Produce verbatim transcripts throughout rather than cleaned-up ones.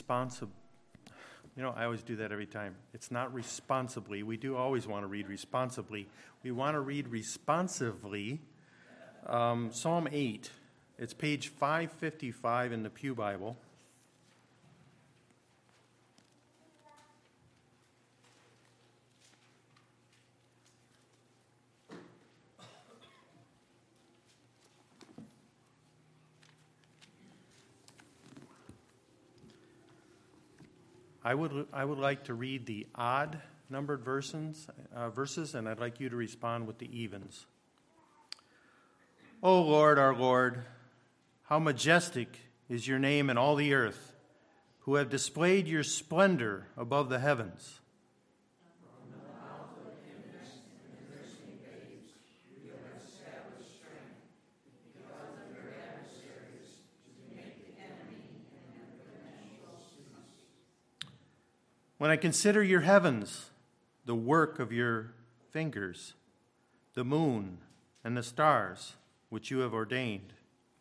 responsible. You know, I always do that every time. It's not responsibly. We do always want to read responsibly. We want to read responsively. Um, Psalm eight. It's page five fifty-five in the Pew Bible. I would I would like to read the odd numbered verses, uh, verses, and I'd like you to respond with the evens. O Lord, our Lord, how majestic is your name in all the earth, who have displayed your splendor above the heavens. When I consider your heavens, the work of your fingers, the moon and the stars which you have ordained.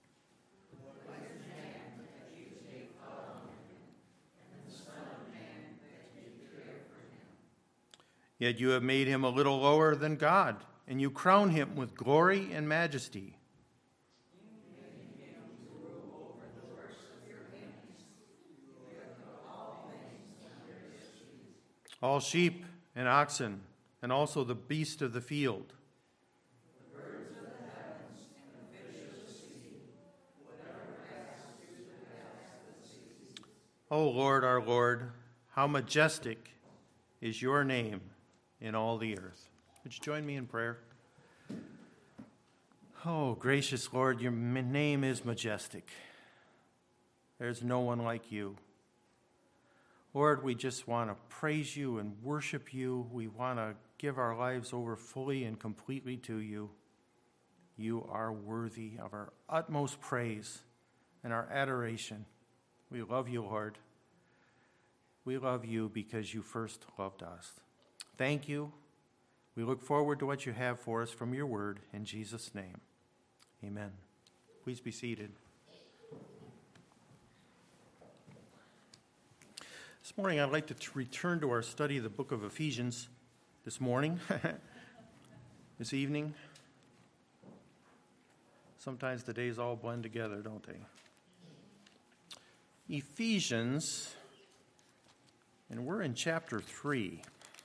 Yet you have made him a little lower than God, and you crown him with glory and majesty. All sheep and oxen, and also the beast of the field. The birds of the heavens and the fish of the sea, whatever passes through the depths of the seas. O Lord, our Lord, how majestic is your name in all the earth. Would you join me in prayer? Oh, gracious Lord, your name is majestic. There's no one like you. Lord, we just want to praise you and worship you. We want to give our lives over fully and completely to you. You are worthy of our utmost praise and our adoration. We love you, Lord. We love you because you first loved us. Thank you. We look forward to what you have for us from your word. In Jesus' name, amen. Please be seated. This morning, I'd like to t- return to our study of the book of Ephesians this morning, this evening. Sometimes the days all blend together, don't they? Ephesians, and we're in chapter three.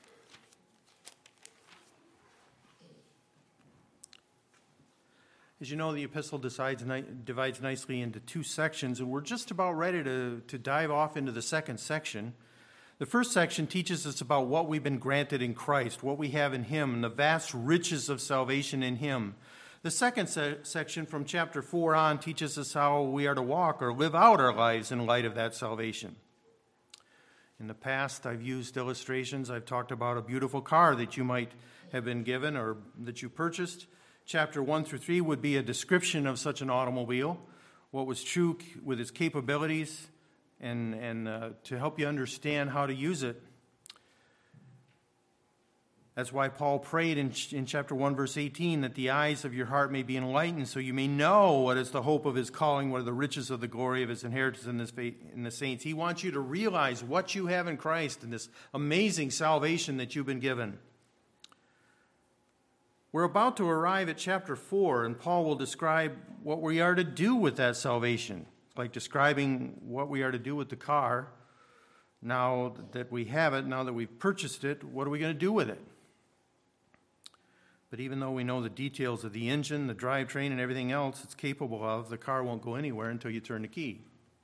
As you know, the epistle decides, divides nicely into two sections, and we're just about ready to, to dive off into the second section. The first section teaches us about what we've been granted in Christ, what we have in him, and the vast riches of salvation in him. The second se- section from chapter four on teaches us how we are to walk or live out our lives in light of that salvation. In the past, I've used illustrations. I've talked about a beautiful car that you might have been given or that you purchased. Chapter one through three would be a description of such an automobile, what was true with its capabilities, and, and uh, to help you understand how to use it. That's why Paul prayed in, in chapter one, verse eighteen, that the eyes of your heart may be enlightened, so you may know what is the hope of his calling, what are the riches of the glory of his inheritance in, this faith, in the saints. He wants you to realize what you have in Christ and this amazing salvation that you've been given. We're about to arrive at chapter four, and Paul will describe what we are to do with that salvation, like describing what we are to do with the car. Now that we have it, now that we've purchased it, what are we going to do with it? But even though we know the details of the engine, the drivetrain, and everything else it's capable of, the car won't go anywhere until you turn the key.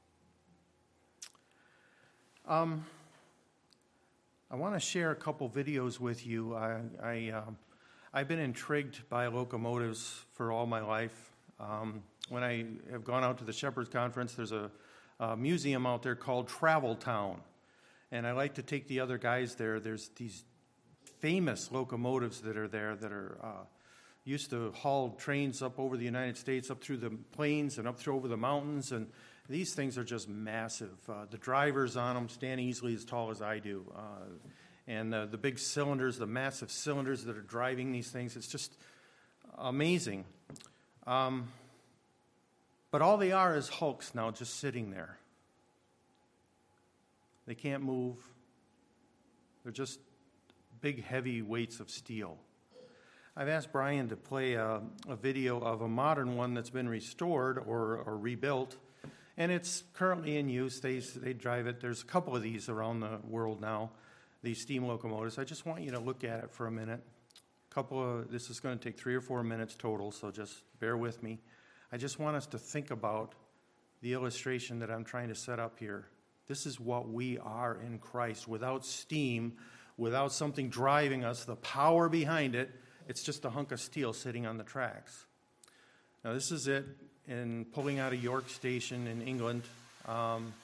Um, I want to share a couple videos with you. I... I um, I've been intrigued by locomotives for all my life. Um, when I have gone out to the Shepherd's Conference, there's a, a museum out there called Travel Town. And I like to take the other guys there. There's these famous locomotives that are there that are uh, used to haul trains up over the United States, up through the plains and up through over the mountains. And these things are just massive. Uh, the drivers on them stand easily as tall as I do. Uh, And uh, the big cylinders, the massive cylinders that are driving these things, it's just amazing. Um, but all they are is hulks now just sitting there. They can't move. They're just big, heavy weights of steel. I've asked Brian to play a, a video of a modern one that's been restored or, or rebuilt, and it's currently in use. They, they drive it. There's a couple of these around the world now, these steam locomotives. I just want you to look at it for a minute. A couple of, this is going to take three or four minutes total, so just bear with me. I just want us to think about the illustration that I'm trying to set up here. This is what we are in Christ. Without steam, without something driving us, the power behind it, it's just a hunk of steel sitting on the tracks. Now, this is it in pulling out of York Station in England. Um,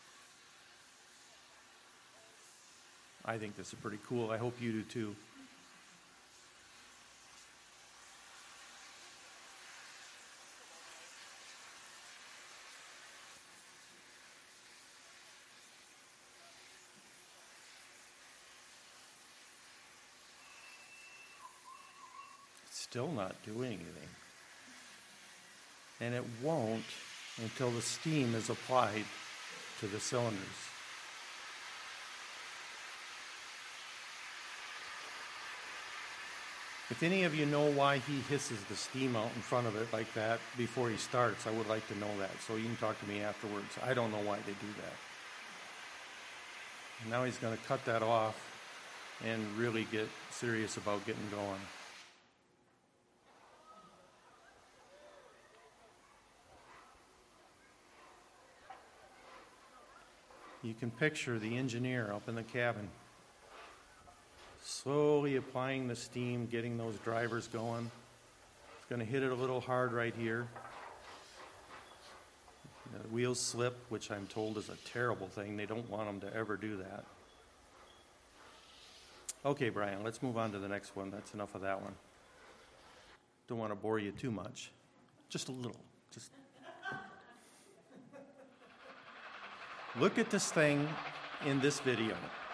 I think this is pretty cool. I hope you do too. Still not doing anything. And it won't until the steam is applied to the cylinders. If any of you know why he hisses the steam out in front of it like that before he starts, I would like to know that. So you can talk to me afterwards. I don't know why they do that. And now he's going to cut that off and really get serious about getting going. You can picture the engineer up in the cabin, slowly applying the steam, getting those drivers going. It's going to hit it a little hard right here. The wheels slip, which I'm told is a terrible thing. They don't want them to ever do that. Okay, Brian, let's move on to the next one. That's enough of that one. Don't want to bore you too much. Just a little. Just look at this thing in this video.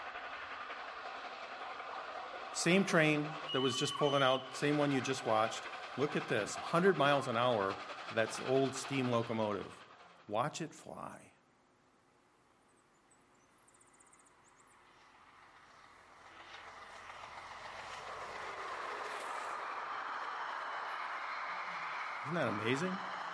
Same train that was just pulling out, same one you just watched. Look at this, one hundred miles an hour, that's old steam locomotive. Watch it fly. Isn't that amazing?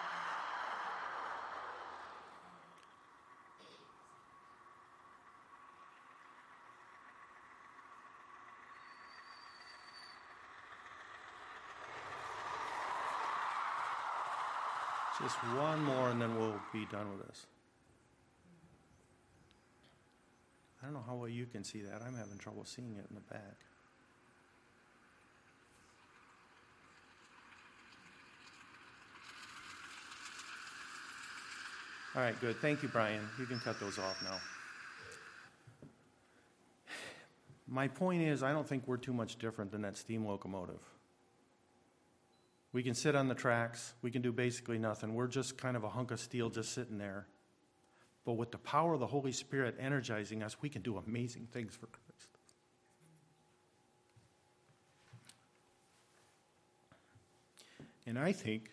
Just one more and then we'll be done with this. I don't know how well you can see that. I'm having trouble seeing it in the back. All right, good. Thank you, Brian. You can cut those off now. My point is, I don't think we're too much different than that steam locomotive. We can sit on the tracks. We can do basically nothing. We're just kind of a hunk of steel just sitting there. But with the power of the Holy Spirit energizing us, we can do amazing things for Christ. And I think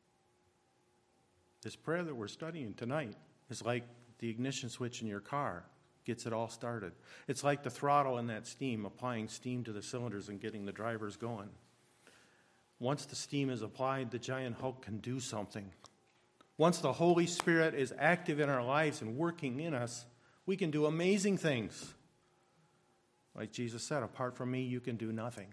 this prayer that we're studying tonight is like the ignition switch in your car. Gets it all started. It's like the throttle in that steam, applying steam to the cylinders and getting the drivers going. Once the steam is applied, the giant Hulk can do something. Once the Holy Spirit is active in our lives and working in us, we can do amazing things. Like Jesus said, apart from me, you can do nothing.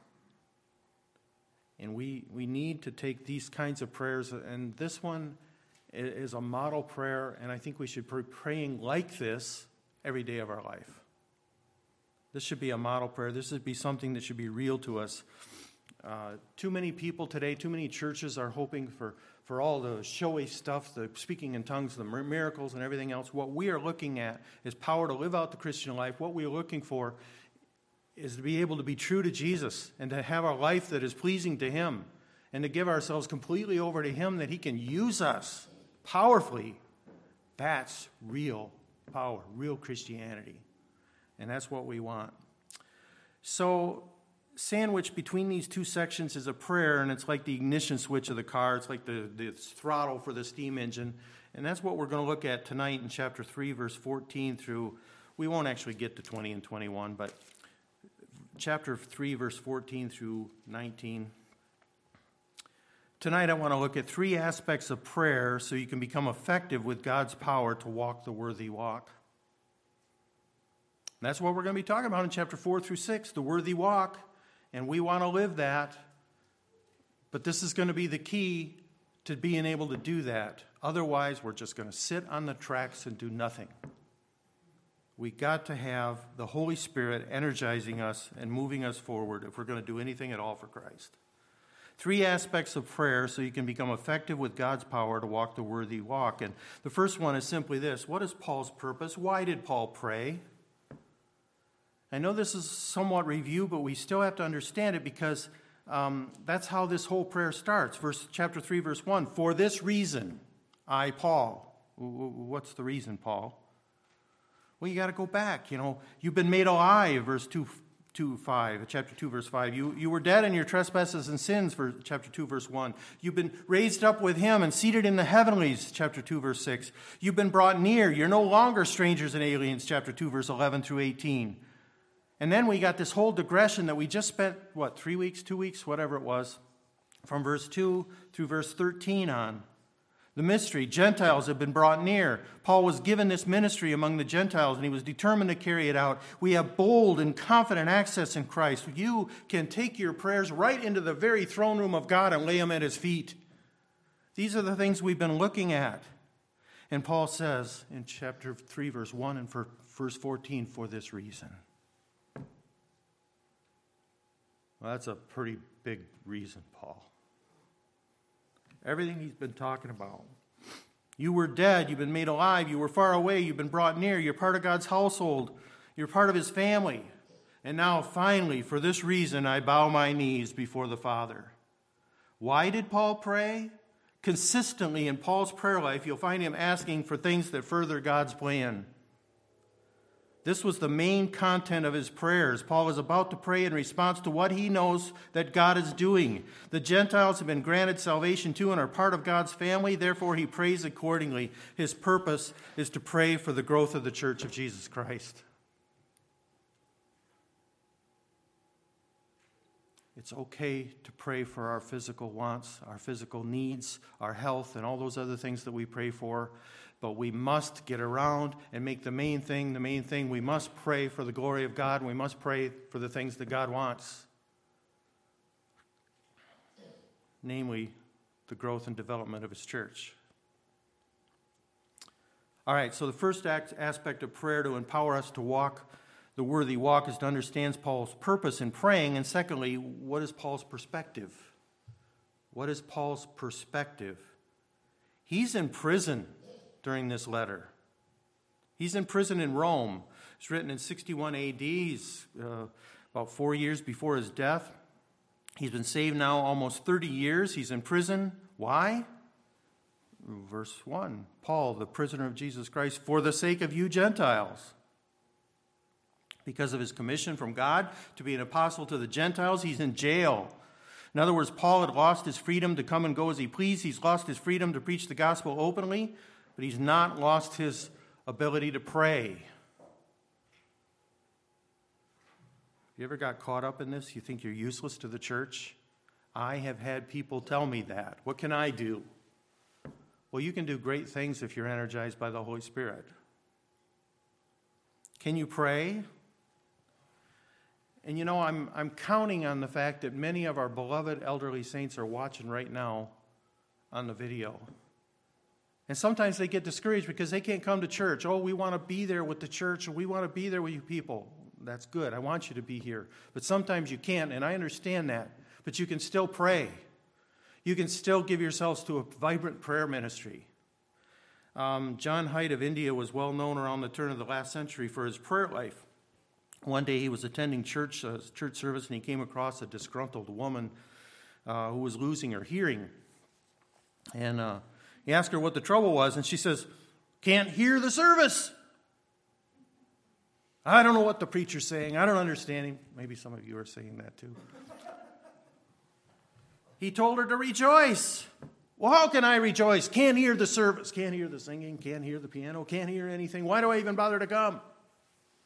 And we, we need to take these kinds of prayers, and this one is a model prayer, and I think we should be praying like this every day of our life. This should be a model prayer. This should be something that should be real to us. Uh, too many people today, too many churches are hoping for, for all the showy stuff, the speaking in tongues, the miracles, and everything else. What we are looking at is power to live out the Christian life. What we are looking for is to be able to be true to Jesus and to have a life that is pleasing to Him and to give ourselves completely over to Him that He can use us powerfully. That's real power, real Christianity. And that's what we want. So, sandwiched between these two sections is a prayer, and it's like the ignition switch of the car. It's like the, the throttle for the steam engine. And that's what we're going to look at tonight in chapter three, verse fourteen through, we we won't actually get to twenty and twenty-one, but chapter three, verse fourteen through nineteen. Tonight I want to look at three aspects of prayer so you can become effective with God's power to walk the worthy walk. And that's what we're going to be talking about in chapter four through six, the worthy walk, and we want to live that. But this is going to be the key to being able to do that. Otherwise, we're just going to sit on the tracks and do nothing. We got to have the Holy Spirit energizing us and moving us forward if we're going to do anything at all for Christ. Three aspects of prayer so you can become effective with God's power to walk the worthy walk. And the first one is simply this. What is Paul's purpose? Why did Paul pray? I know this is somewhat review, but we still have to understand it because um, that's how this whole prayer starts. Verse chapter three, verse one. For this reason, I, Paul. What's the reason, Paul? Well, you got to go back. You know, you've been made alive, verse two, two, five, chapter two, verse five. You, you were dead in your trespasses and sins, for chapter two, verse one. You've been raised up with him and seated in the heavenlies, chapter two, verse six. You've been brought near. You're no longer strangers and aliens, chapter two, verse eleven through eighteen. And then we got this whole digression that we just spent, what, three weeks, two weeks, whatever it was, from verse two through verse thirteen on. The mystery, Gentiles have been brought near. Paul was given this ministry among the Gentiles, and he was determined to carry it out. We have bold and confident access in Christ. You can take your prayers right into the very throne room of God and lay them at his feet. These are the things we've been looking at. And Paul says in chapter three, verse one and for verse fourteen, for this reason. Well, that's a pretty big reason, Paul. Everything he's been talking about. You were dead. You've been made alive. You were far away. You've been brought near. You're part of God's household. You're part of his family. And now, finally, for this reason, I bow my knees before the Father. Why did Paul pray? Consistently in Paul's prayer life, you'll find him asking for things that further God's plan. This was the main content of his prayers. Paul is about to pray in response to what he knows that God is doing. The Gentiles have been granted salvation too and are part of God's family. Therefore, he prays accordingly. His purpose is to pray for the growth of the church of Jesus Christ. It's okay to pray for our physical wants, our physical needs, our health, and all those other things that we pray for. But we must get around and make the main thing the main thing. We must pray for the glory of God, and we must pray for the things that God wants. Namely, the growth and development of his church. All right, so the first act, aspect of prayer to empower us to walk the worthy walk is to understand Paul's purpose in praying. And secondly, what is Paul's perspective? What is Paul's perspective? He's in prison during this letter. He's in prison in Rome. It's written in sixty-one A D. He's uh, about four years before his death. He's been saved now almost thirty years. He's in prison. Why? Verse one, Paul, the prisoner of Jesus Christ, for the sake of you Gentiles. Because of his commission from God to be an apostle to the Gentiles, he's in jail. In other words, Paul had lost his freedom to come and go as he pleased. He's lost his freedom to preach the gospel openly, but he's not lost his ability to pray. You ever got caught up in this? You think you're useless to the church? I have had people tell me that. What can I do? Well, you can do great things if you're energized by the Holy Spirit. Can you pray? And you know, I'm I'm counting on the fact that many of our beloved elderly saints are watching right now on the video. And sometimes they get discouraged because they can't come to church. Oh, we want to be there with the church, or we want to be there with you people. That's good. I want you to be here. But sometimes you can't, and I understand that. But you can still pray. You can still give yourselves to a vibrant prayer ministry. Um, John Haidt of India was well known around the turn of the last century for his prayer life. One day he was attending church uh, church service, and he came across a disgruntled woman uh, who was losing her hearing. And uh, he asked her what the trouble was, and she says, "Can't hear the service. I don't know what the preacher's saying. I don't understand him." Maybe some of you are saying that too. He told her to rejoice. Well, how can I rejoice? Can't hear the service. Can't hear the singing. Can't hear the piano. Can't hear anything. Why do I even bother to come?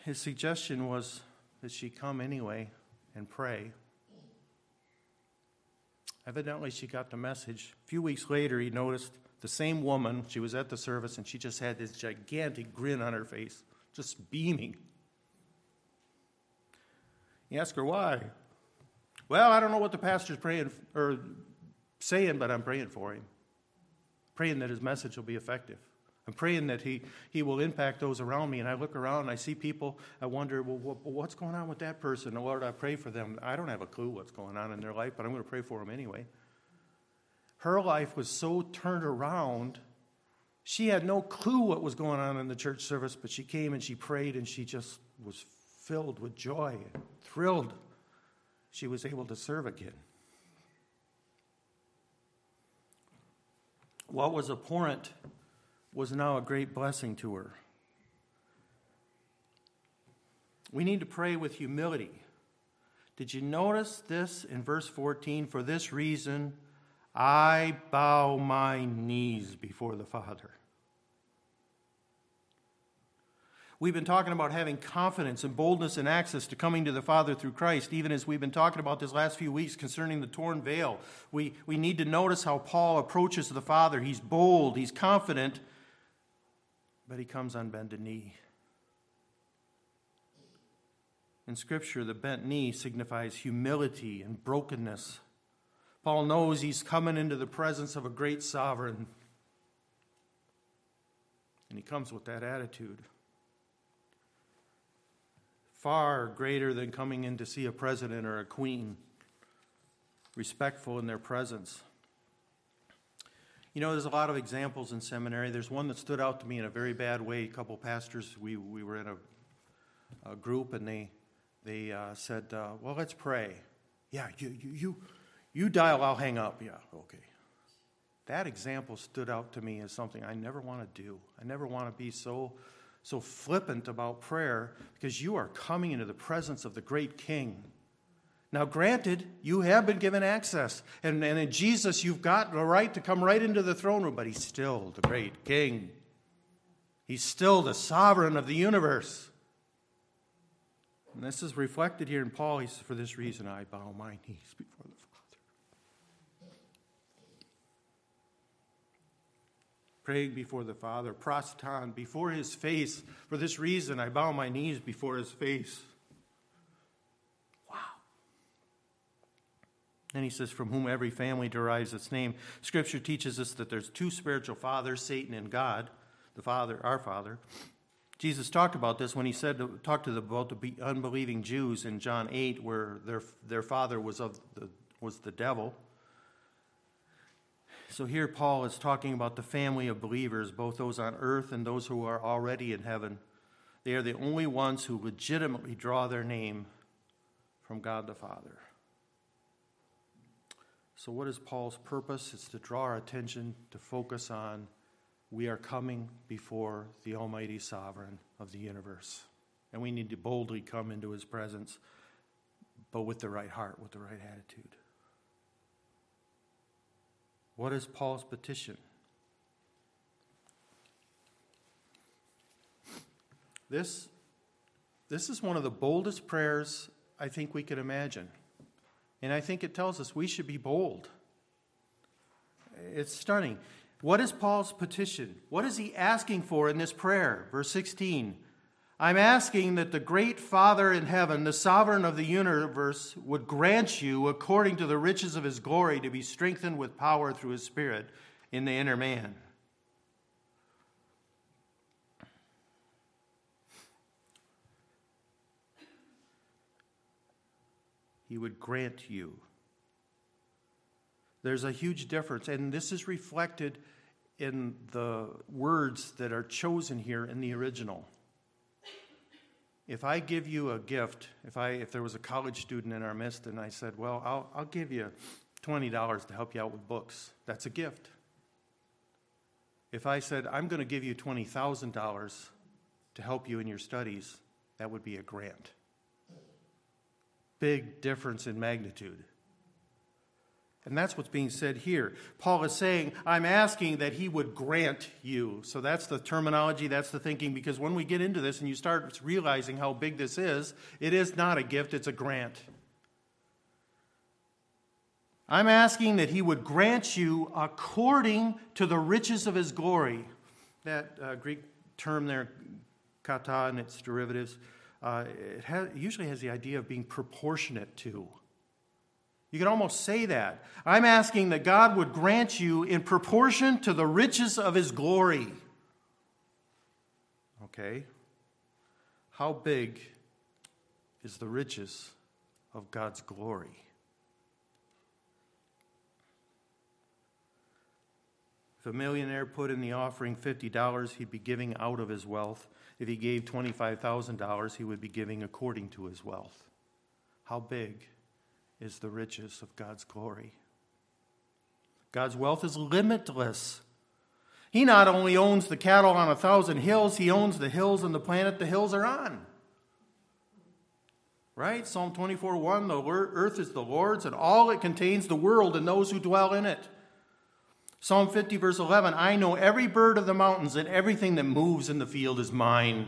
his suggestion was that she come anyway and pray. Evidently, she got the message. A few weeks later, he noticed the same woman. She was at the service, and she just had this gigantic grin on her face, just beaming. He asked her why. Well, I don't know what the pastor's praying or saying, but I'm praying for him. Praying that his message will be effective. I'm praying that he, he will impact those around me. And I look around and I see people. I wonder, well, what, what's going on with that person? And Lord, I pray for them. I don't have a clue what's going on in their life, but I'm going to pray for them anyway. Her life was so turned around. She had no clue what was going on in the church service, but she came and she prayed and she just was filled with joy and thrilled. She was able to serve again. What was abhorrent was now a great blessing to her. We need to pray with humility. Did you notice this in verse fourteen? For this reason, I bow my knees before the Father. We've been talking about having confidence and boldness and access to coming to the Father through Christ, even as we've been talking about this last few weeks concerning the torn veil. We, we need to notice how Paul approaches the Father. He's bold, he's confident, but he comes on bended knee. In Scripture, the bent knee signifies humility and brokenness. Paul knows he's coming into the presence of a great sovereign, and he comes with that attitude. Far greater than coming in to see a president or a queen, respectful in their presence. You know, there's a lot of examples in seminary. There's one that stood out to me in a very bad way. A couple pastors, we, we were in a, a group, and they they uh, said, uh, well, let's pray. Yeah, you, you, you, you dial, I'll hang up. Yeah, okay. That example stood out to me as something I never want to do. I never want to be so... so flippant about prayer, because you are coming into the presence of the great King. Now, granted, you have been given access, and, and in Jesus you've got the right to come right into the throne room, but he's still the great King. He's still the sovereign of the universe. And this is reflected here in Paul. He says, for this reason I bow my knees before the Father. Praying before the Father, proston, before his face. For this reason, I bow my knees before his face. Wow. And he says, from whom every family derives its name. Scripture teaches us that there's two spiritual fathers, Satan and God, the Father, our Father. Jesus talked about this when he said, to, talked to the, about the unbelieving Jews in John eight, where their, their father was, of the, was the devil. So here Paul is talking about the family of believers, both those on earth and those who are already in heaven. They are the only ones who legitimately draw their name from God the Father. So what is Paul's purpose? It's to draw our attention, to focus on we are coming before the Almighty Sovereign of the universe. And we need to boldly come into his presence, but with the right heart, with the right attitude. What is Paul's petition? This, this is one of the boldest prayers I think we could imagine. And I think it tells us we should be bold. It's stunning. What is Paul's petition? What is he asking for in this prayer? Verse sixteen. I'm asking that the great Father in heaven, the sovereign of the universe, would grant you, according to the riches of his glory, to be strengthened with power through his Spirit in the inner man. He would grant you. There's a huge difference, and this is reflected in the words that are chosen here in the original. If I give you a gift, if I if there was a college student in our midst and I said, well, I'll, I'll give you twenty dollars to help you out with books, that's a gift. If I said, I'm going to give you twenty thousand dollars to help you in your studies, that would be a grant. Big difference in magnitude. And that's what's being said here. Paul is saying, I'm asking that he would grant you. So that's the terminology, that's the thinking, because when we get into this and you start realizing how big this is, it is not a gift, it's a grant. I'm asking that he would grant you according to the riches of his glory. That uh, Greek term there, kata, and its derivatives, uh, it has, usually has the idea of being proportionate to. You can almost say that. I'm asking that God would grant you in proportion to the riches of his glory. Okay. How big is the riches of God's glory? If a millionaire put in the offering fifty dollars, he'd be giving out of his wealth. If he gave twenty-five thousand dollars, he would be giving according to his wealth. How big is the riches of God's glory? God's wealth is limitless. He not only owns the cattle on a thousand hills, he owns the hills and the planet the hills are on. Right? Psalm twenty-four one, the earth is the Lord's and all it contains, the world and those who dwell in it. Psalm fifty verse eleven, I know every bird of the mountains and everything that moves in the field is mine.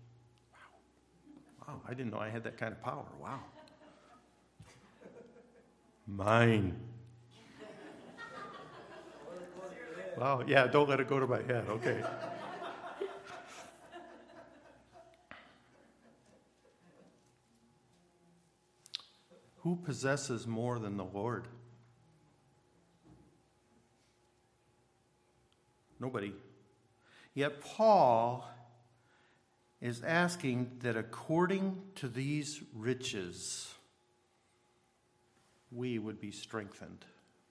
Wow, wow, I didn't know I had that kind of power. Wow. Mine. Wow, yeah, don't let it go to my head. Okay. Who possesses more than the Lord? Nobody. Yet Paul is asking that according to these riches, we would be strengthened.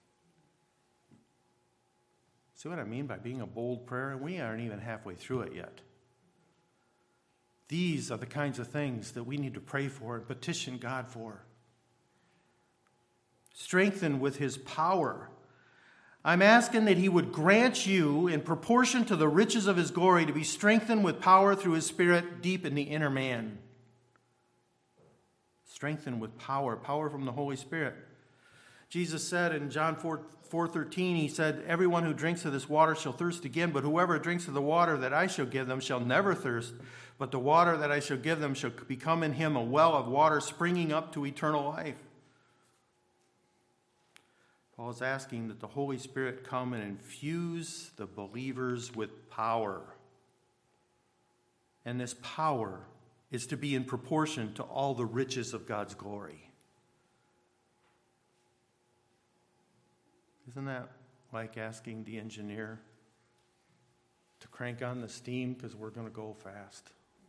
See what I mean by being a bold prayer? We aren't even halfway through it yet. These are the kinds of things that we need to pray for and petition God for. Strengthened with his power. I'm asking that he would grant you, in proportion to the riches of his glory, to be strengthened with power through his Spirit deep in the inner man. Strengthened with power, power from the Holy Spirit. Jesus said in John four thirteen, he said, everyone who drinks of this water shall thirst again, but whoever drinks of the water that I shall give them shall never thirst, but the water that I shall give them shall become in him a well of water springing up to eternal life. Paul is asking that the Holy Spirit come and infuse the believers with power. And this power is to be in proportion to all the riches of God's glory. Isn't that like asking the engineer to crank on the steam because we're going to go fast?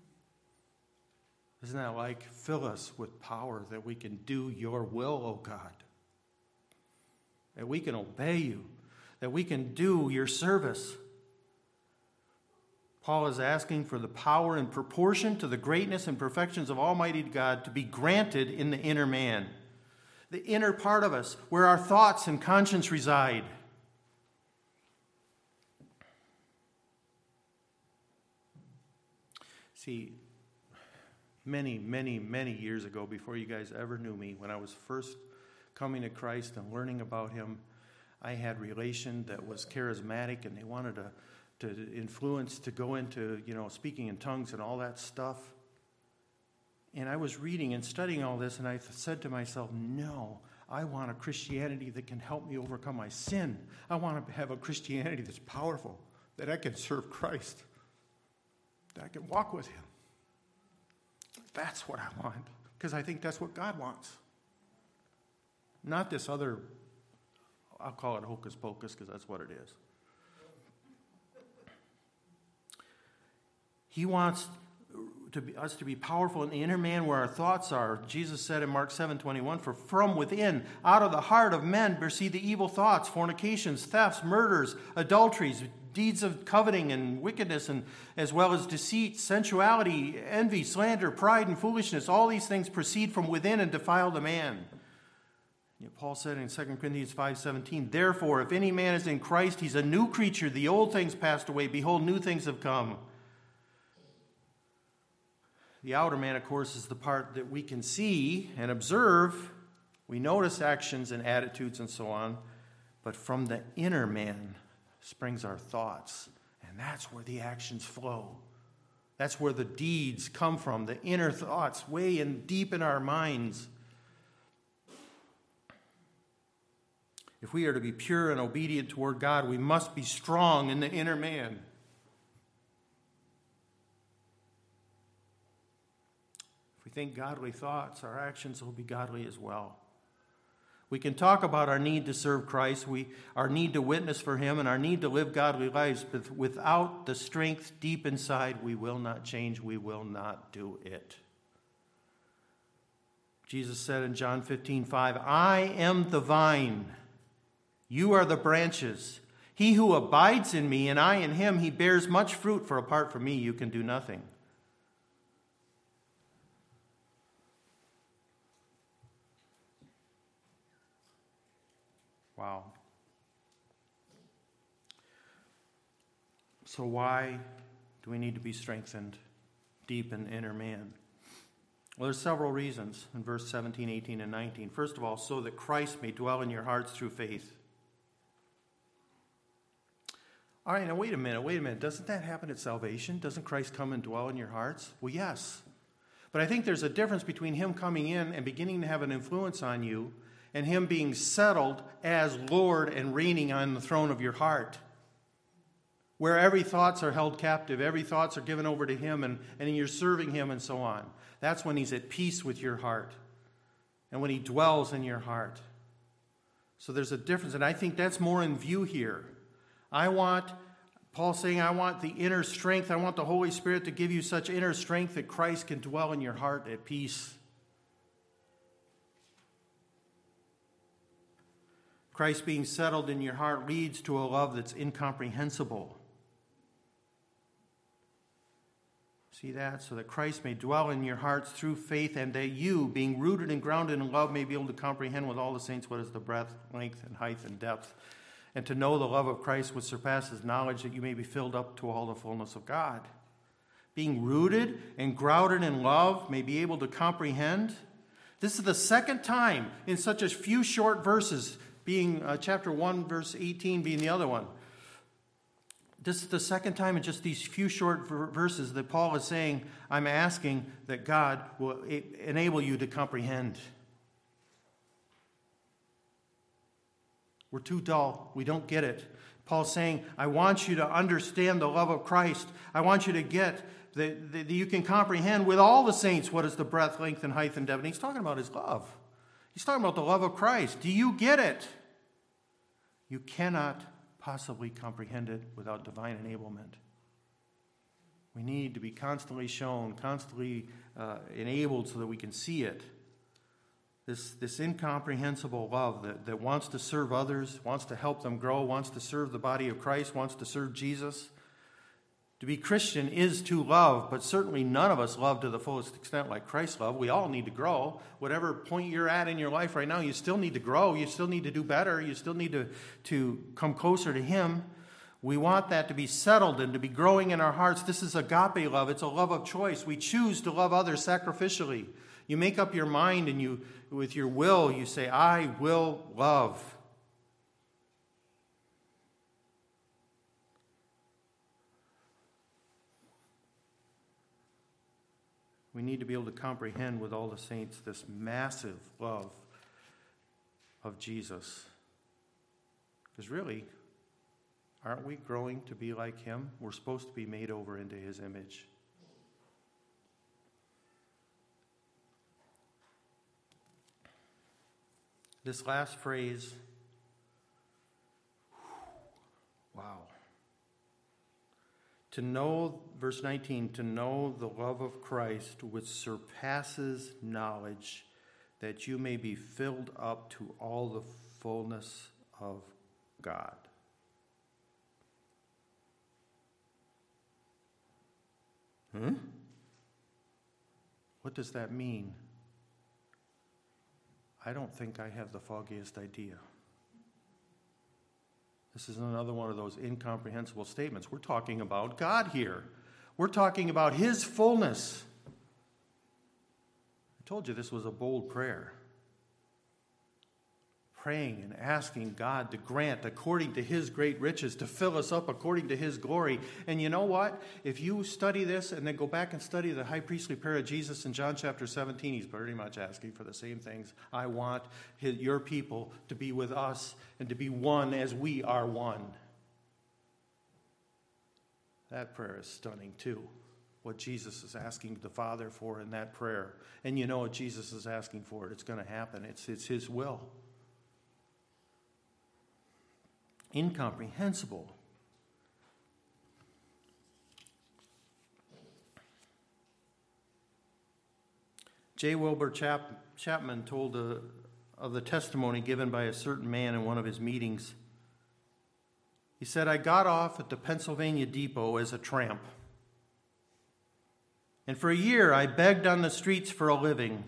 Isn't that like, fill us with power that we can do your will, O God? That we can obey you, that we can do your service. Paul is asking for the power in proportion to the greatness and perfections of Almighty God to be granted in the inner man, the inner part of us, where our thoughts and conscience reside. See, many, many, many years ago, before you guys ever knew me, when I was first coming to Christ and learning about him, I had relation that was charismatic, and they wanted to, to influence to go into, you know, speaking in tongues and all that stuff. And I was reading and studying all this, and I said to myself, no, I want a Christianity that can help me overcome my sin. I want to have a Christianity that's powerful, that I can serve Christ, that I can walk with him. That's what I want, because I think that's what God wants. Not this other, I'll call it hocus pocus, because that's what it is. He wants to be, us to be powerful in the inner man where our thoughts are. Jesus said in Mark seven twenty-one, for from within, out of the heart of men proceed the evil thoughts, fornications, thefts, murders, adulteries, deeds of coveting and wickedness, and as well as deceit, sensuality, envy, slander, pride, and foolishness. All these things proceed from within and defile the man. Yet Paul said in Second Corinthians five seventeen, therefore, if any man is in Christ, he's a new creature. The old things passed away. Behold, new things have come. The outer man, of course, is the part that we can see and observe We notice actions and attitudes and so on, but from the inner man springs our thoughts, and that's where the actions flow. That's where the deeds come from, the inner thoughts, way in deep in our minds. If we are to be pure and obedient toward God, we must be strong in the inner man. If we think godly thoughts, our actions will be godly as well. We can talk about our need to serve Christ, we, our need to witness for Him, and our need to live godly lives, but without the strength deep inside, we will not change, we will not do it. Jesus said in John fifteen five, I am the vine, you are the branches. He who abides in me and I in him, he bears much fruit, for apart from me you can do nothing. Wow. So why do we need to be strengthened deep in the inner man? Well, there's several reasons in verse seventeen, eighteen, and nineteen. First of all, so that Christ may dwell in your hearts through faith. All right, now wait a minute, wait a minute. Doesn't that happen at salvation? Doesn't Christ come and dwell in your hearts? Well, yes. But I think there's a difference between Him coming in and beginning to have an influence on you and Him being settled as Lord and reigning on the throne of your heart, where every thoughts are held captive, every thoughts are given over to Him, and, and you're serving Him and so on. That's when He's at peace with your heart and when He dwells in your heart. So there's a difference, and I think that's more in view here. I want, Paul's saying, I want the inner strength, I want the Holy Spirit to give you such inner strength that Christ can dwell in your heart at peace. Christ being settled in your heart leads to a love that's incomprehensible. See that? So that Christ may dwell in your hearts through faith, and that you, being rooted and grounded in love, may be able to comprehend with all the saints what is the breadth, length, and height, and depth, and to know the love of Christ which surpasses knowledge, that you may be filled up to all the fullness of God. Being rooted and grounded in love, may be able to comprehend. This is the second time in such a few short verses, being uh, chapter one, verse eighteen being the other one. This is the second time in just these few short ver- verses that Paul is saying, I'm asking that God will a- enable you to comprehend. We're too dull. We don't get it. Paul's saying, I want you to understand the love of Christ. I want you to get that, that you can comprehend with all the saints what is the breadth, length, and height, and depth. And he's talking about his love. He's talking about the love of Christ. Do you get it? You cannot possibly comprehend it without divine enablement. We need to be constantly shown, constantly uh, enabled so that we can see it. This, this incomprehensible love that, that wants to serve others, wants to help them grow, wants to serve the body of Christ, wants to serve Jesus. To be Christian is to love, but certainly none of us love to the fullest extent like Christ loved. We all need to grow. Whatever point you're at in your life right now, you still need to grow. You still need to do better. You still need to, to come closer to Him. We want that to be settled and to be growing in our hearts. This is agape love. It's a love of choice. We choose to love others sacrificially. You make up your mind and you, with your will, you say, I will love. We need to be able to comprehend with all the saints this massive love of Jesus. Because really, aren't we growing to be like Him? We're supposed to be made over into His image. This last phrase, wow. To know, verse nineteen, to know the love of Christ which surpasses knowledge, that you may be filled up to all the fullness of God. Hmm? What does that mean? I don't think I have the foggiest idea. This is another one of those incomprehensible statements. We're talking about God here. We're talking about His fullness. I told you this was a bold prayer. praying and asking God to grant according to his great riches, to fill us up according to his glory. And you know what? If you study this and then go back and study the high priestly prayer of Jesus in John chapter seventeen, he's pretty much asking for the same things. I want his, your people to be with us and to be one as we are one. That prayer is stunning too. What Jesus is asking the Father for in that prayer. And you know what Jesus is asking for. It's going to happen. It's, it's his will. Incomprehensible. J. Wilbur Chap- Chapman told a, of the testimony given by a certain man in one of his meetings. He said, I got off at the Pennsylvania Depot as a tramp. And for a year I begged on the streets for a living.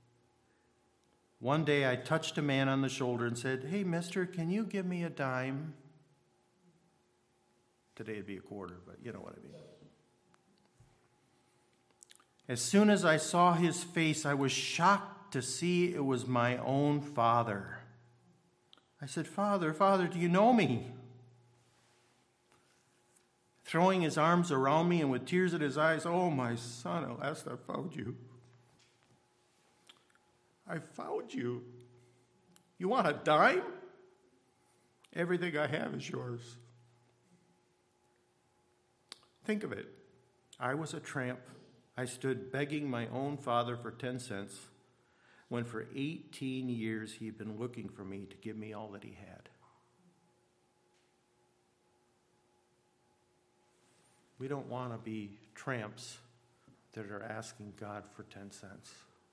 One day I touched a man on the shoulder and said, hey, mister, can you give me a dime? Today it'd be a quarter, but you know what I mean. As soon as I saw his face, I was shocked to see it was my own father. I said, Father, Father, do you know me? Throwing his arms around me and with tears in his eyes, oh, my son, at last I found you. I found you. You want a dime? Everything I have is yours. Think of it. I was a tramp. I stood begging my own father for ten cents when for eighteen years he had been looking for me to give me all that he had. We don't want to be tramps that are asking God for ten cents.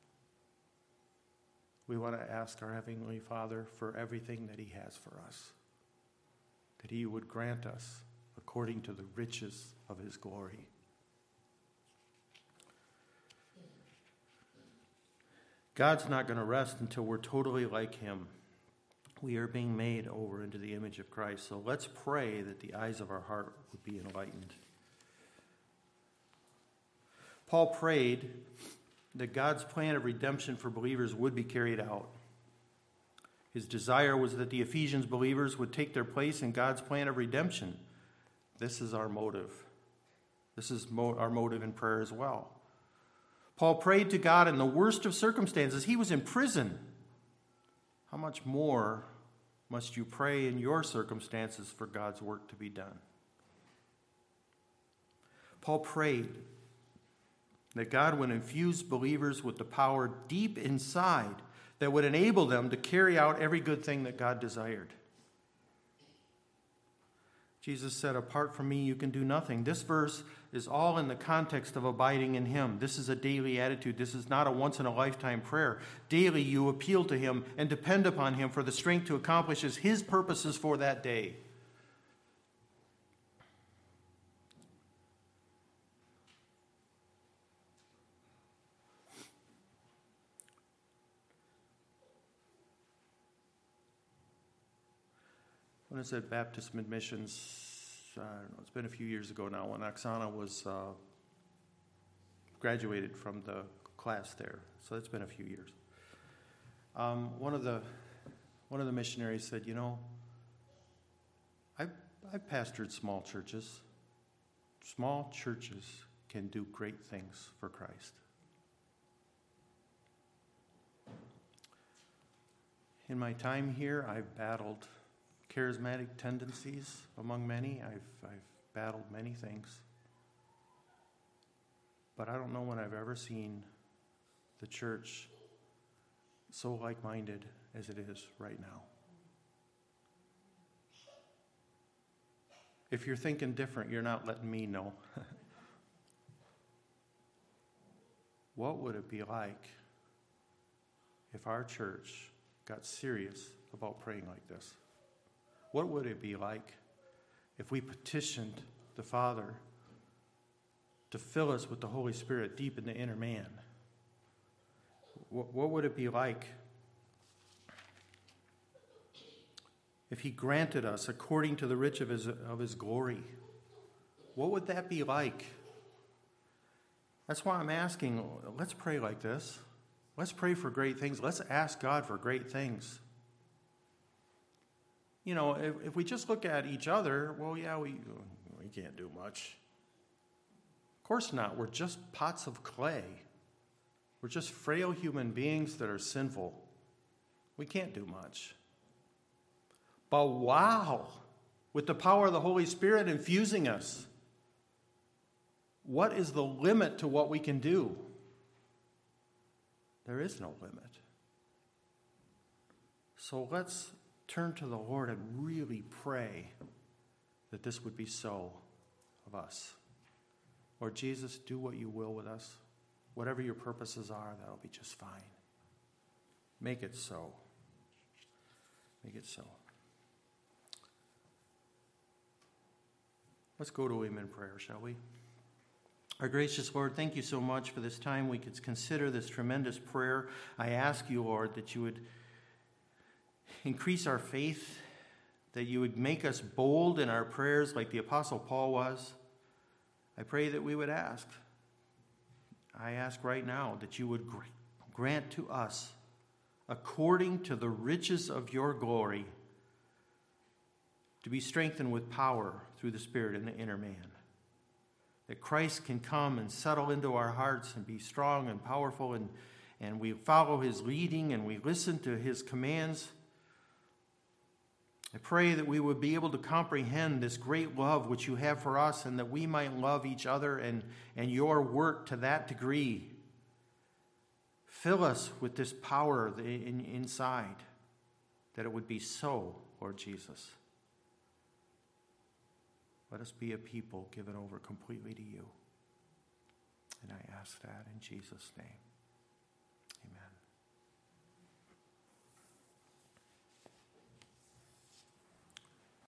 We want to ask our Heavenly Father for everything that he has for us, that he would grant us according to the riches of his glory. God's not going to rest until we're totally like him. We are being made over into the image of Christ. So let's pray that the eyes of our heart would be enlightened. Paul prayed that God's plan of redemption for believers would be carried out. His desire was that the Ephesians believers would take their place in God's plan of redemption. This is our motive. This is mo- our motive in prayer as well. Paul prayed to God in the worst of circumstances. He was in prison. How much more must you pray in your circumstances for God's work to be done? Paul prayed that God would infuse believers with the power deep inside that would enable them to carry out every good thing that God desired. Jesus said, apart from me, you can do nothing. This verse is all in the context of abiding in him. This is a daily attitude. This is not a once-in-a-lifetime prayer. Daily, you appeal to him and depend upon him for the strength to accomplish his purposes for that day. When I was at Baptist Mid-Missions, I don't know, it's been a few years ago now, when Oksana was uh, graduated from the class there. So it's been a few years. Um, one of the one of the missionaries said, you know, I've, I've pastored small churches. Small churches can do great things for Christ. In my time here, I've battled charismatic tendencies among many. I've, I've battled many things. But I don't know when I've ever seen the church so like-minded as it is right now. If you're thinking different, you're not letting me know. What would it be like if our church got serious about praying like this? What would it be like if we petitioned the Father to fill us with the Holy Spirit deep in the inner man? What, what would it be like if he granted us according to the riches of his, of his glory? What would that be like? That's why I'm asking, let's pray like this. Let's pray for great things. Let's ask God for great things. you know, if, if we just look at each other, well, yeah, we, we can't do much. Of course not. We're just pots of clay. We're just frail human beings that are sinful. We can't do much. But wow, with the power of the Holy Spirit infusing us, what is the limit to what we can do? There is no limit. So let's turn to the Lord and really pray that this would be so of us. Lord Jesus, do what you will with us. Whatever your purposes are, that'll be just fine. Make it so. Make it so. Let's go to him in prayer, shall we? Our gracious Lord, thank you so much for this time we could consider this tremendous prayer. I ask you, Lord, that you would increase our faith, that you would make us bold in our prayers like the Apostle Paul was. I pray that we would ask. I ask right now that you would grant to us, according to the riches of your glory, to be strengthened with power through the Spirit in the inner man. That Christ can come and settle into our hearts and be strong and powerful, and, and we follow his leading and we listen to his commands. I pray that we would be able to comprehend this great love which you have for us, and that we might love each other and, and your work to that degree. Fill us with this power in, inside, that it would be so, Lord Jesus. Let us be a people given over completely to you. And I ask that in Jesus' name.